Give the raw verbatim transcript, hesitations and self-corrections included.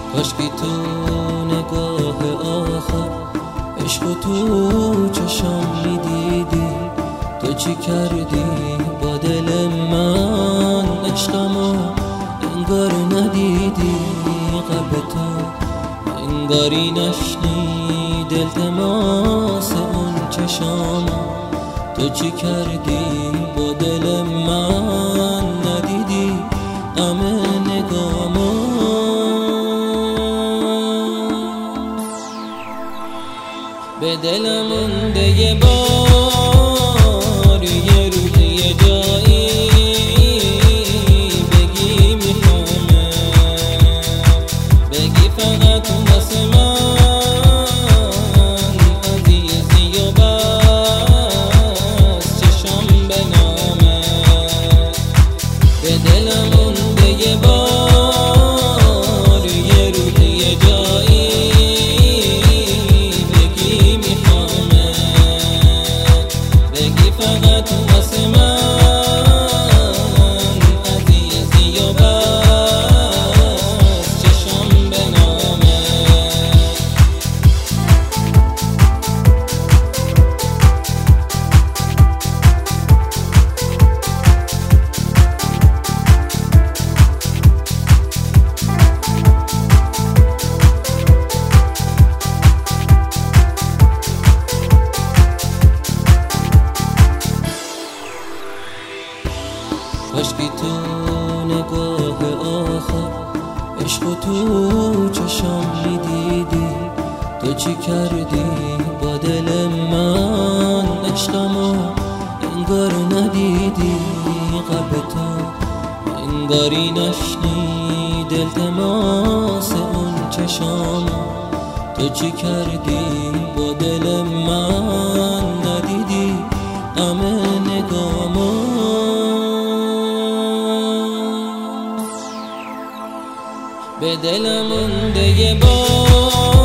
کاشکی تو نگاه آخر عشق تو چشم میدیدی، تو چی کردی با دل من؟ عشقمو انگار ندیدی، قلب تو انگاری نشنید التماس اون چشامو. تو چی کردی با دل من؟ ندیدی غم نگامو. به دلم مونده یه بار، یه روز یه جایی بگی میخوامه، بگی فقط واسه من عزیزی و بس چشم به نامت. به دلم مونده یه بار، یه روز یه جایی فقط واسه من عزیزی و بس چشم به نامت. کاشکی تو نگاه آخر عشق تو چشم میدیدی، تو چی کردی با دل من؟ عشقمو انگار ندیدی، قلب تو انگاری نشنید التماس اون چشامو. تو چی کردی با دل من؟ ندیدی غم نگامو. به دلم مونده یه بار